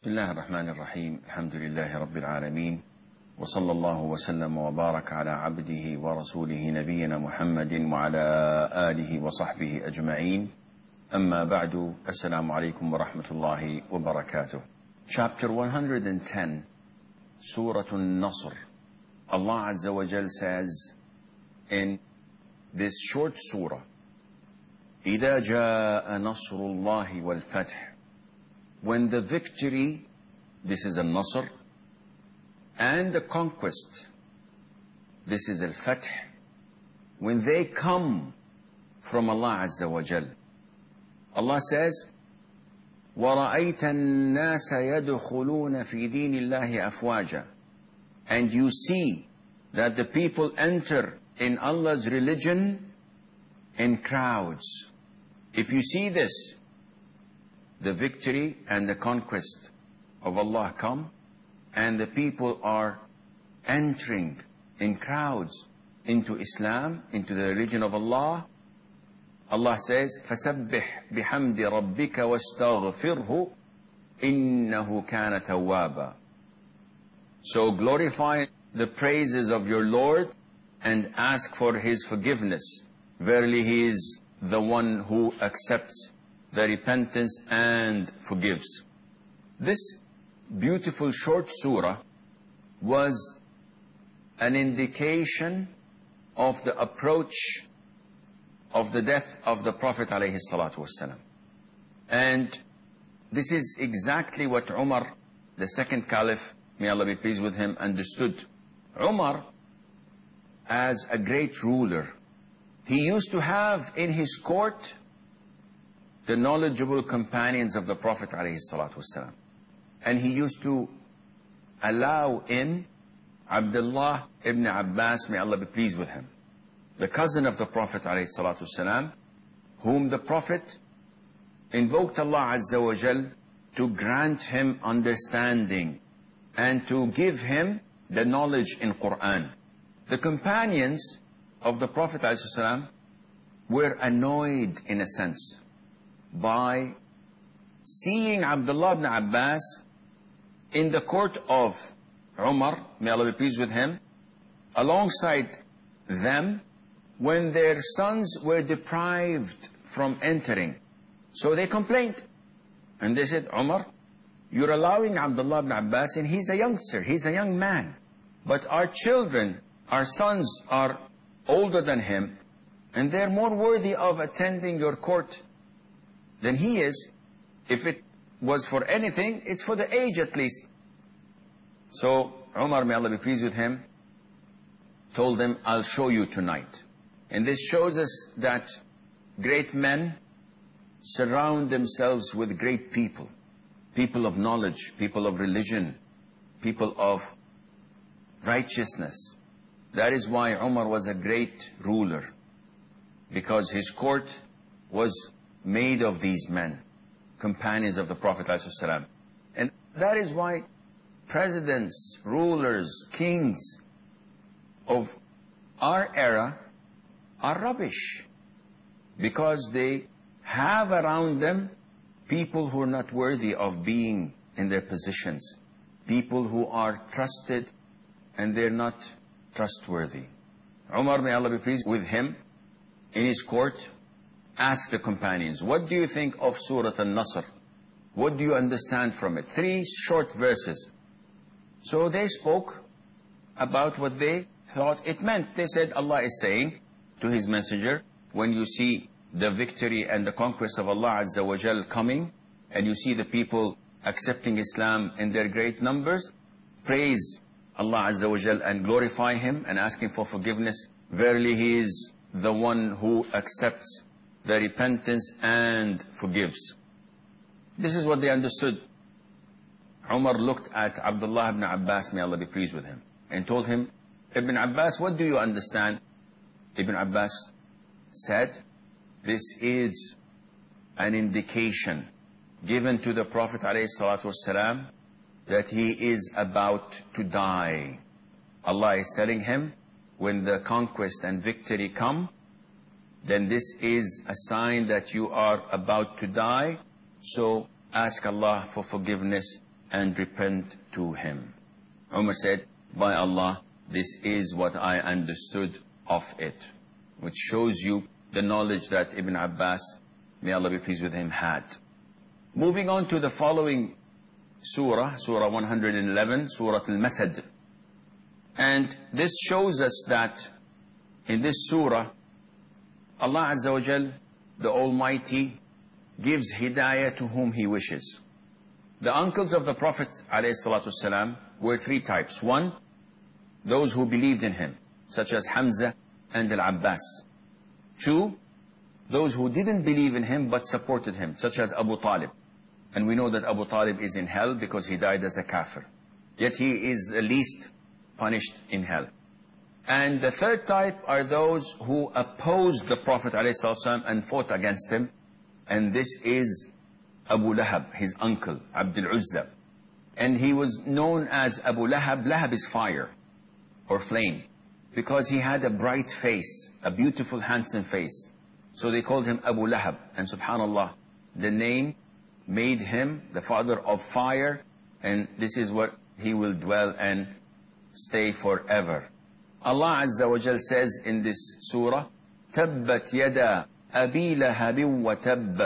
بسم الله الرحمن الرحيم. الحمد لله رب العالمين، وصلى الله وسلم وبارك على عبده ورسوله نبينا محمد وعلى آله وصحبه أجمعين. أما بعد، السلام عليكم ورحمة الله وبركاته. Chapter 110, Surah An-Nasr. Allah Azza wa Jal says in this short surah, إِذَا جَاءَ نَصْرُ اللَّهِ وَالْفَتْحِ. When the victory, this is al-Nasr, and the conquest, this is al-Fath, when they come from Allah Azza wa Jal. Allah says, وَرَأَيْتَ النَّاسَ يَدْخُلُونَ فِي دِينِ اللَّهِ أَفْوَاجًا. And you see that the people enter in Allah's religion in crowds. If you see this, the victory and the conquest of Allah come, and the people are entering in crowds into Islam, into the religion of Allah. Allah says, فَسَبِّحْ بِحَمْدِ رَبِّكَ وَاسْتَغْفِرْهُ إِنَّهُ كَانَ تَوَّابًا. So glorify the praises of your Lord and ask for His forgiveness. Verily He is the one who accepts the repentance and forgives. This beautiful short surah was an indication of the approach of the death of the Prophet ﷺ. And this is exactly what Umar, the second caliph, may Allah be pleased with him, understood. Umar, as a great ruler, he used to have in his court the knowledgeable companions of the Prophet ﷺ. And he used to allow in Abdullah ibn Abbas, may Allah be pleased with him, the cousin of the Prophet ﷺ, whom the Prophet invoked Allah Azza wa Jal to grant him understanding and to give him the knowledge in Quran. The companions of the Prophet ﷺ were annoyed, in a sense, by seeing Abdullah ibn Abbas in the court of Umar, may Allah be pleased with him, alongside them when their sons were deprived from entering. So they complained. And they said, Umar, you're allowing Abdullah ibn Abbas, and he's a youngster, he's a young man. But our children, our sons are older than him, and they're more worthy of attending your court than he is. If it was for anything, it's for the age at least. So Umar, may Allah be pleased with him, told them, I'll show you tonight. And this shows us that great men surround themselves with great people, people of knowledge, people of religion, people of righteousness. That is why Umar was a great ruler, because his court was made of these men, companions of the Prophet ﷺ. And that is why presidents, rulers, kings of our era are rubbish, because they have around them people who are not worthy of being in their positions, people who are trusted and they're not trustworthy. Umar, may Allah be pleased with him, in his court, asked the companions, what do you think of Surah An-Nasr? What do you understand from it? 3 short verses. So they spoke about what they thought it meant. They said, Allah is saying to His messenger, when you see the victory and the conquest of Allah Azza wa Jal coming, and you see the people accepting Islam in their great numbers, praise Allah Azza wa Jal and glorify Him and ask Him for forgiveness. Verily He is the one who accepts the repentance and forgives. This is what they understood. Umar looked at Abdullah ibn Abbas, may Allah be pleased with him, and told him, Ibn Abbas, what do you understand? Ibn Abbas said, this is an indication given to the Prophet ﷺ that he is about to die. Allah is telling him, when the conquest and victory come, then this is a sign that you are about to die. So ask Allah for forgiveness and repent to him. Umar said, by Allah, this is what I understood of it. Which shows you the knowledge that Ibn Abbas, may Allah be pleased with him, had. Moving on to the following surah, Surah 111, Surah Al-Masad. And this shows us that in this surah, Allah Azza wa Jal, the Almighty, gives hidayah to whom He wishes. The uncles of the Prophet ﷺ were three types. One, those who believed in him, such as Hamza and Al-Abbas. Two, those who didn't believe in him but supported him, such as Abu Talib. And we know that Abu Talib is in hell because he died as a kafir. Yet he is the least punished in hell. And the third type are those who opposed the Prophet ﷺ and fought against him. And this is Abu Lahab, his uncle, Abdul Uzza. And he was known as Abu Lahab. Lahab is fire or flame, because he had a bright face, a beautiful, handsome face. So they called him Abu Lahab. And subhanallah, the name made him the father of fire, and this is what he will dwell and stay forever. Allah Azza wa Jal says in this surah, Tabbat yada abi lahabin wa tabb.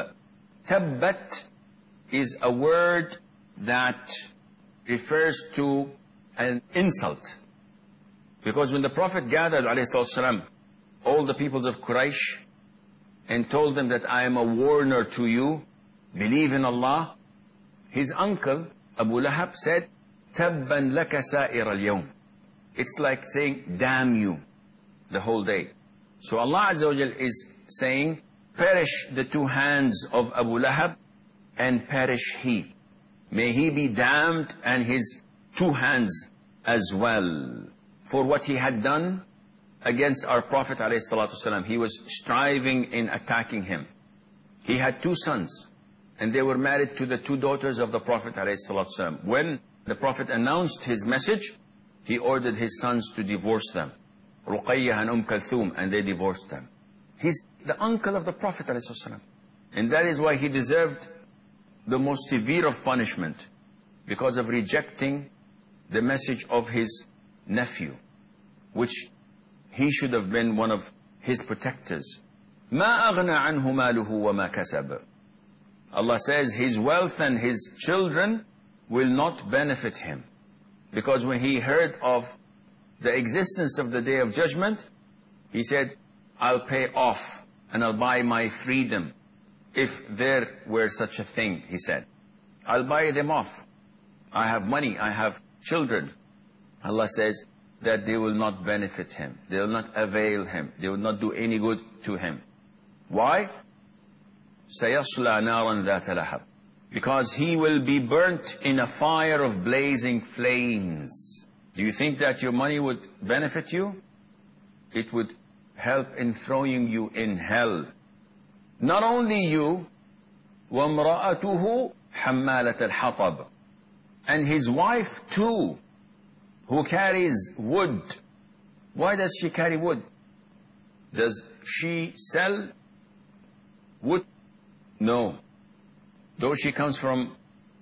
Tabbat is a word that refers to an insult. Because when the Prophet gathered ﷺ, all the peoples of Quraysh, and told them that I am a warner to you, believe in Allah, his uncle Abu Lahab said, Tabban laka sa'ir al-yawm. It's like saying, damn you, the whole day. So Allah Azza wa Jal is saying, perish the two hands of Abu Lahab, and perish he. May he be damned and his two hands as well, for what he had done against our Prophet ﷺ. He was striving in attacking him. He had two sons, and they were married to the two daughters of the Prophet ﷺ. When the Prophet announced his message, he ordered his sons to divorce them, Ruqayyah and Kulthum, and they divorced them. He's the uncle of the Prophet ﷺ. And that is why he deserved the most severe of punishment, because of rejecting the message of his nephew, which he should have been one of his protectors. مَا أَغْنَى عَنْهُ مَالُهُ وَمَا كَسَبَ. Allah says his wealth and his children will not benefit him. Because when he heard of the existence of the Day of Judgment, he said, I'll pay off and I'll buy my freedom. If there were such a thing, he said, I'll buy them off. I have money, I have children. Allah says that they will not benefit him. They will not avail him. They will not do any good to him. Why? سَيَصْلَى نَارًا ذَاتَ لَهَبٍ. Because he will be burnt in a fire of blazing flames. Do you think that your money would benefit you? It would help in throwing you in hell. Not only you, وَامْرَأَتُهُ حَمَّالَةَ الْحَطَبِ. And his wife too, who carries wood. Why does she carry wood? Does she sell wood? No. Though she comes from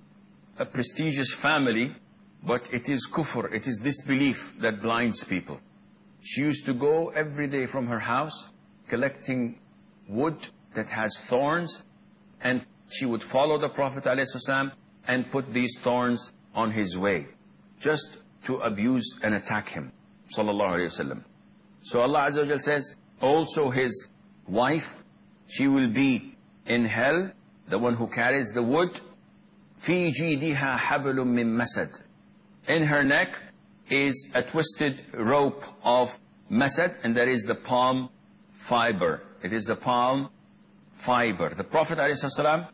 a prestigious family, but it is kufr, it is disbelief that blinds people. She used to go every day from her house collecting wood that has thorns, and she would follow the Prophet ﷺ and put these thorns on his way, just to abuse and attack him, sallallahu alayhi wasallam. So Allah Azza wa Jal says, also his wife, she will be in hell, the one who carries the wood. في جيدها حبل من مسد. In her neck is a twisted rope of masad, and that is the palm fiber. It is the palm fiber. The Prophet ﷺ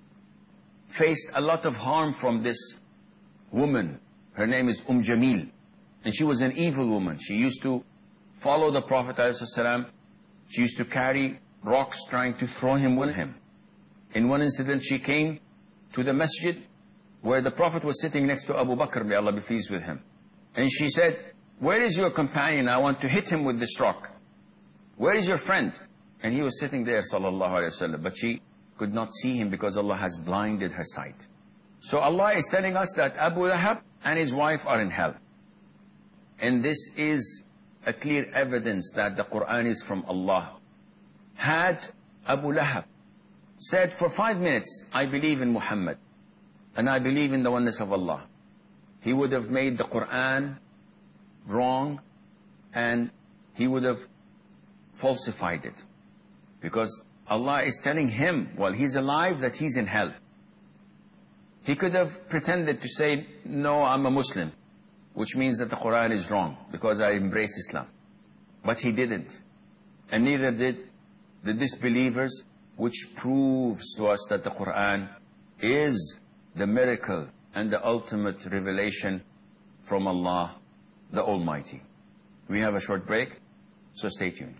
faced a lot of harm from this woman. Her name is Jamil, and she was an evil woman. She used to follow the Prophet ﷺ. She used to carry rocks trying to throw him with him. In one incident, she came to the masjid where the Prophet was sitting next to Abu Bakr, may Allah be pleased with him. And she said, where is your companion? I want to hit him with this rock. Where is your friend? And he was sitting there, sallallahu alayhi wa sallam. But she could not see him because Allah has blinded her sight. So Allah is telling us that Abu Lahab and his wife are in hell. And this is a clear evidence that the Quran is from Allah. Had Abu Lahab said for 5 minutes, I believe in Muhammad and I believe in the oneness of Allah, he would have made the Quran wrong and he would have falsified it. Because Allah is telling him while he's alive that he's in hell. He could have pretended to say, no, I'm a Muslim, which means that the Quran is wrong because I embrace Islam. But he didn't. And neither did the disbelievers, which proves to us that the Quran is the miracle and the ultimate revelation from Allah, the Almighty. We have a short break, so stay tuned.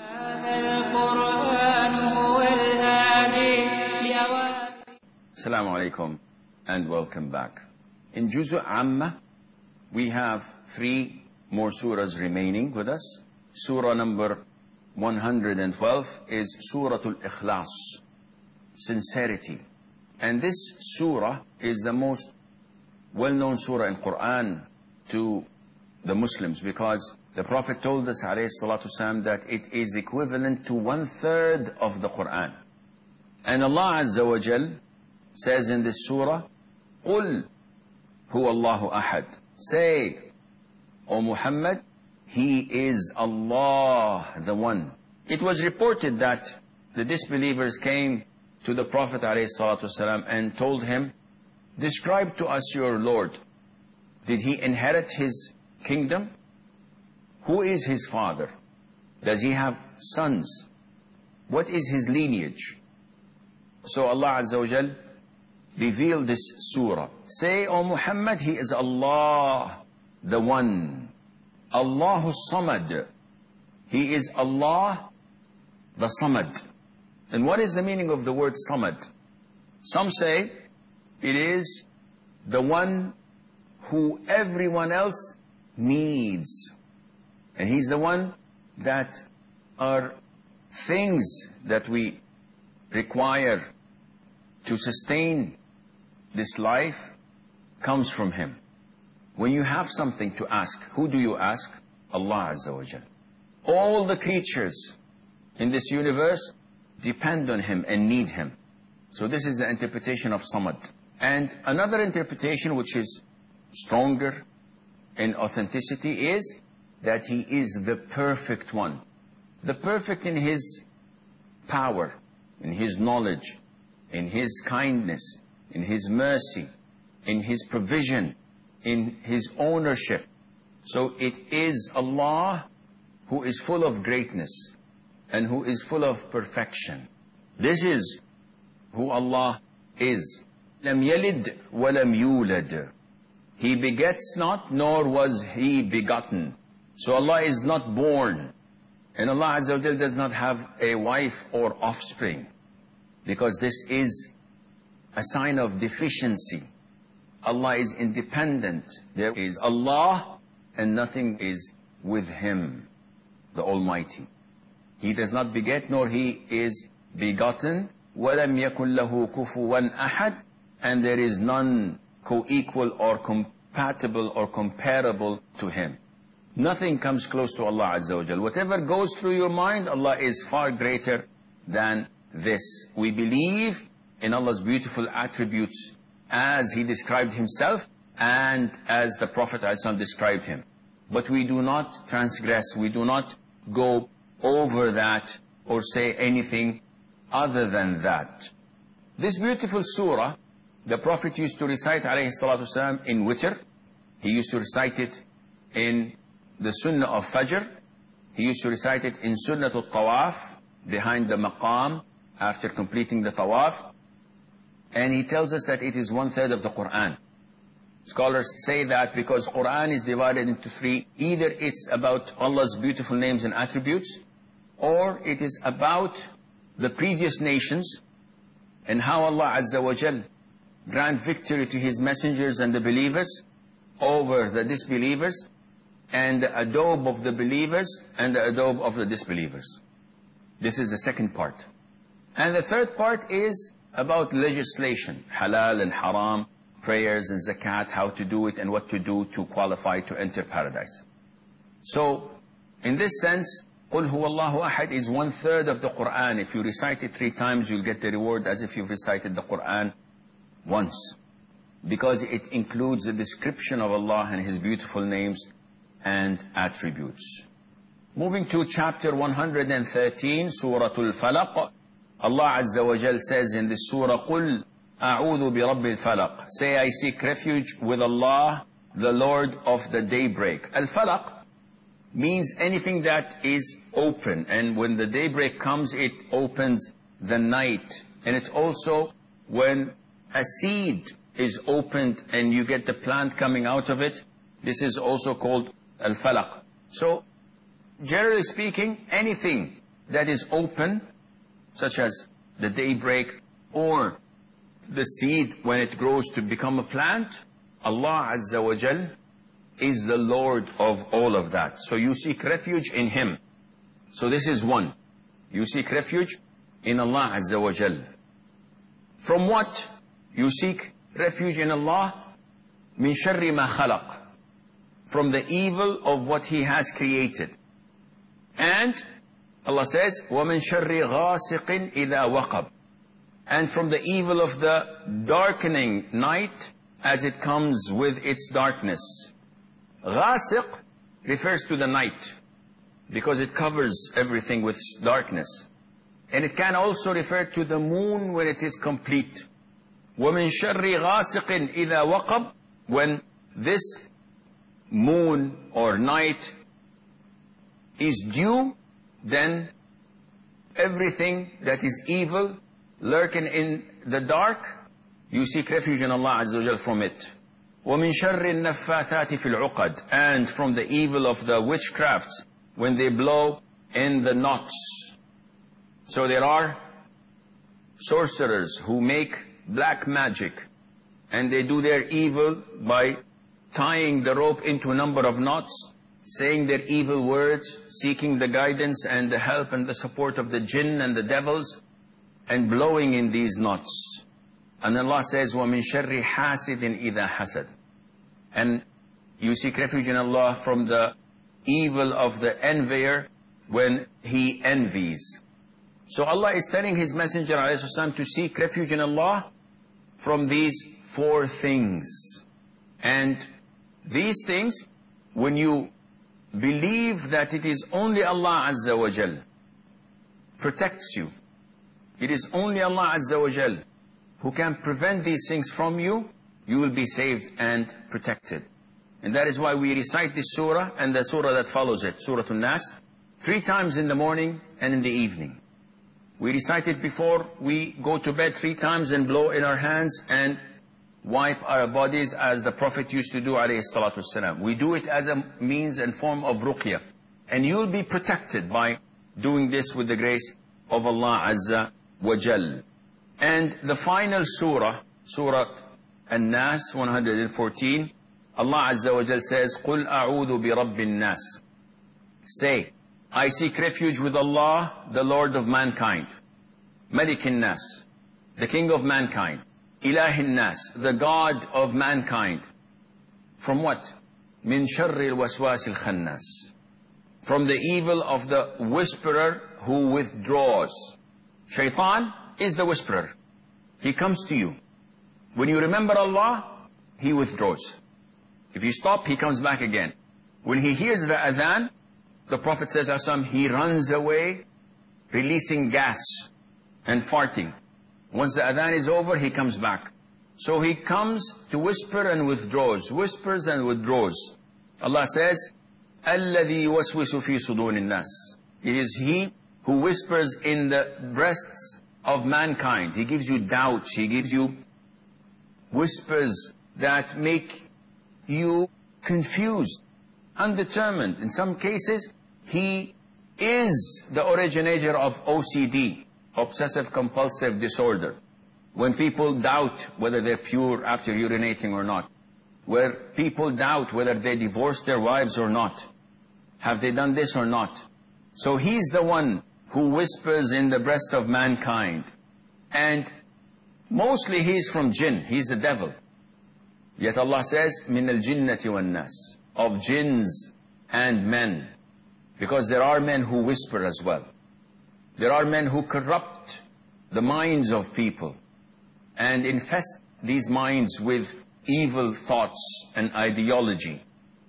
Assalamu alaikum and welcome back. In Juzu Amma, we have 3 more surahs remaining with us. Surah number 112 is Suratul Ikhlas, sincerity. And this surah is the most well-known surah in Quran to the Muslims, because the Prophet told us ﷺ that it is equivalent to 1/3 of the Quran. And Allah Azza wa Jal says in this surah, قُلْ هُوَ اللَّهُ أَحَدٌ. Say, O Muhammad, He is Allah, the One. It was reported that the disbelievers came to the Prophet ﷺ and told him, describe to us your Lord. Did He inherit His kingdom? Who is His father? Does He have sons? What is His lineage? So Allah Azza wa Jal revealed this surah. Say, O Muhammad, He is Allah, the One. Allahu Samad. He is Allah, the Samad. And what is the meaning of the word Samad? Some say it is the one who everyone else needs. And He's the one that are things that we require to sustain this life comes from Him. When you have something to ask, who do you ask? Allah Azza wa Jal. All the creatures in this universe depend on Him and need Him. So this is the interpretation of Samad. And another interpretation which is stronger in authenticity is that He is the perfect one. The perfect in His power, in His knowledge, in His kindness, in His mercy, in His provision, in His ownership. So it is Allah who is full of greatness and who is full of perfection. This is who Allah is. لَمْ يَلِدْ وَلَمْ يُولَدْ. He begets not, nor was He begotten. So Allah is not born. And Allah Azza wa Jal does not have a wife or offspring, because this is a sign of deficiency. Allah is independent. There is Allah and nothing is with Him, the Almighty. He does not beget, nor He is begotten. وَلَمْ يَكُنْ لَهُ كُفُوًا أَحَدٌ. And there is none co-equal or compatible or comparable to Him. Nothing comes close to Allah Azza wa Jal. Whatever goes through your mind, Allah is far greater than this. We believe in Allah's beautiful attributes as He described Himself and as the Prophet ﷺ described Him. But we do not transgress, we do not go over that or say anything other than that. This beautiful surah, the Prophet used to recite ﷺ in witr. He used to recite it in the sunnah of Fajr. He used to recite it in sunnatul tawaf, behind the maqam, after completing the tawaf. And he tells us that it is 1/3 of the Quran. Scholars say that because Quran is divided into 3, either it's about Allah's beautiful names and attributes, or it is about the previous nations and how Allah Azza wa Jal grant victory to His messengers and the believers over the disbelievers, and the adobe of the believers and the adobe of the disbelievers. This is the second part. And the third part is about legislation, halal and haram, prayers and zakat, how to do it and what to do to qualify to enter paradise. So, in this sense, قُلْ هُوَ اللَّهُ أَحَدٌ is 1/3 of the Quran. If you recite it 3 times, you'll get the reward as if you've recited the Quran once. Because it includes the description of Allah and His beautiful names and attributes. Moving to chapter 113, Surah Al-Falaq. Allah Azza wa Jal says in this surah, قُلْ أَعُوذُ بِرَبِّ الْفَلَقِ. Say, I seek refuge with Allah, the Lord of the daybreak. Al-Falaq means anything that is open. And when the daybreak comes, it opens the night. And it's also when a seed is opened and you get the plant coming out of it. This is also called Al-Falaq. So, generally speaking, anything that is open, such as the daybreak or the seed when it grows to become a plant, Allah Azza wa Jal is the Lord of all of that. So you seek refuge in Him. So this is one. You seek refuge in Allah Azza wa Jal. From what? You seek refuge in Allah, min sharri ma khalaq, from the evil of what He has created. And Allah says, وَمِن شَرِّ غَاسِقٍ إِذَا وَقَبٍ, and from the evil of the darkening night as it comes with its darkness. Ghasiq refers to the night because it covers everything with darkness. And it can also refer to the moon when it is complete. وَمِن شَرِّ غَاسِقٍ إِذَا وَقَبٍ, when this moon or night is due, then everything that is evil lurking in the dark, you seek refuge in Allah Azza wa Jal from it. وَمِن شَرِّ النَّفَّاثَاتِ فِي الْعُقَدِ, and from the evil of the witchcrafts when they blow in the knots. So there are sorcerers who make black magic, and they do their evil by tying the rope into a number of knots, saying their evil words, seeking the guidance and the help and the support of the jinn and the devils, and blowing in these knots. And Allah says, وَمِن شَرِّ حَاسِدٍ إِذَا حَسَدٍ, and you seek refuge in Allah from the evil of the envier when he envies. So Allah is telling His Messenger ﷺ to seek refuge in Allah from these 4 things. And these things, when you believe that it is only Allah Azza wa Jal protects you, it is only Allah Azza wa Jal who can prevent these things from you, you will be saved and protected. And that is why we recite this surah and the surah that follows it, Surah An-Nas, 3 times in the morning and in the evening. We recite it before we go to bed 3 times and blow in our hands and wipe our bodies as the Prophet used to do, alayhi salatu wasalam. We do it as a means and form of ruqyah. And you'll be protected by doing this with the grace of Allah Azza wa Jal. And the final surah, Surah An-Nas 114, Allah Azza wa Jal says, قُلْ أَعُوذُ بِرَبِّ النَّاسِ. Say, I seek refuge with Allah, the Lord of mankind. Malik al-Nas, the King of mankind. Ilahi al-Nas, the God of mankind. From what? Min sharri al-waswas al-khannas, from the evil of the whisperer who withdraws. Shaitan is the whisperer. He comes to you. When you remember Allah, he withdraws. If you stop, he comes back again. When he hears the adhan, the Prophet says, he runs away, releasing gas and farting. Once the adhan is over, he comes back. So he comes to whisper and withdraws, whispers and withdraws. Allah says, الَّذِي يُوَسْوِسُ فِي صُدُورِ النَّاسِ. It is he who whispers in the breasts of mankind. He gives you doubts, he gives you whispers that make you confused, undetermined. In some cases, he is the originator of OCD, obsessive compulsive disorder. When people doubt whether they're pure after urinating or not, where people doubt whether they divorced their wives or not, have they done this or not. So he's the one who whispers in the breast of mankind. And mostly he's from jinn, he's the devil. Yet Allah says, min al-jinnati wan-nas, of jinns and men. Because there are men who whisper as well. There are men who corrupt the minds of people and infest these minds with evil thoughts and ideology.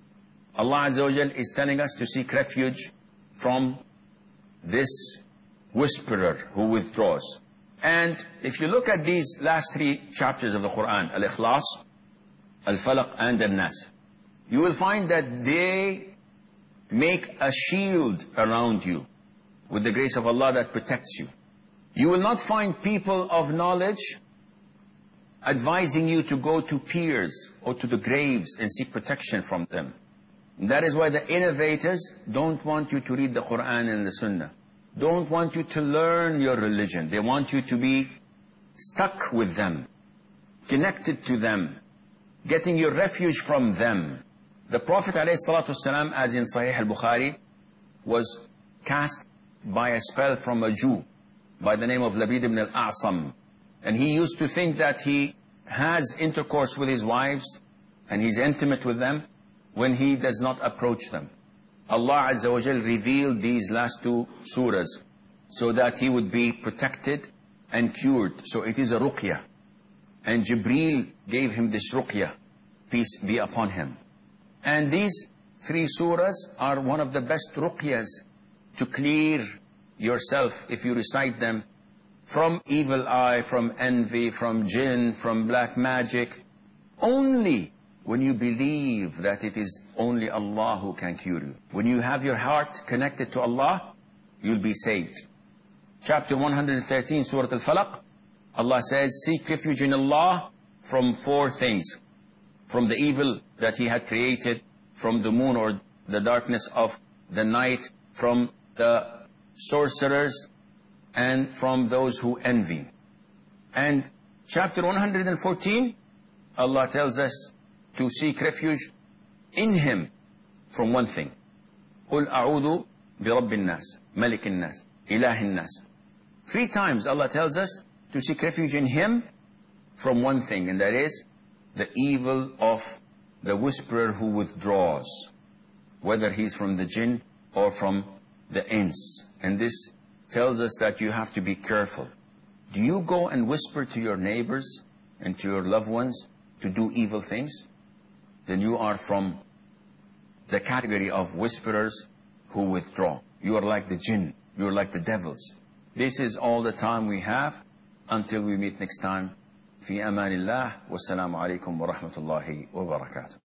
Allah Azza wa Jal is telling us to seek refuge from this whisperer who withdraws. And if you look at these last 3 chapters of the Quran, Al-Ikhlas, Al-Falaq and Al-Nas, you will find that they make a shield around you with the grace of Allah that protects you. You will not find people of knowledge advising you to go to piers or to the graves and seek protection from them. And that is why the innovators don't want you to read the Quran and the Sunnah. Don't want you to learn your religion. They want you to be stuck with them, connected to them, getting your refuge from them. The Prophet ﷺ, as in Sahih al-Bukhari, was cast by a spell from a Jew by the name of Labid ibn al-A'sam. And he used to think that he has intercourse with his wives and he's intimate with them when he does not approach them. Allah Azza wa Jal revealed these last 2 surahs so that he would be protected and cured. So it is a ruqyah. And Jibreel gave him this ruqyah, peace be upon him. And these 3 surahs are one of the best ruqyahs to clear yourself if you recite them from evil eye, from envy, from jinn, from black magic. Only when you believe that it is only Allah who can cure you. When you have your heart connected to Allah, you'll be saved. Chapter 113, Surah Al-Falaq, Allah says, seek refuge in Allah from 4 things. From the evil that He had created, from the moon or the darkness of the night, from the sorcerers, and from those who envy. And chapter 114, Allah tells us to seek refuge in Him from 1 thing. قُلْ أَعُوذُ بِرَبِّ النَّاسِ مَلِكِ النَّاسِ إِلَهِ النَّاسِ. 3 times Allah tells us to seek refuge in Him from 1 thing, and that is the evil of the whisperer who withdraws, whether he's from the jinn or from the ins. And this tells us that you have to be careful. Do you go and whisper to your neighbors and to your loved ones to do evil things? Then you are from the category of whisperers who withdraw. You are like the jinn. You are like the devils. This is all the time we have. Until we meet next time. في أمان الله والسلام عليكم ورحمة الله وبركاته.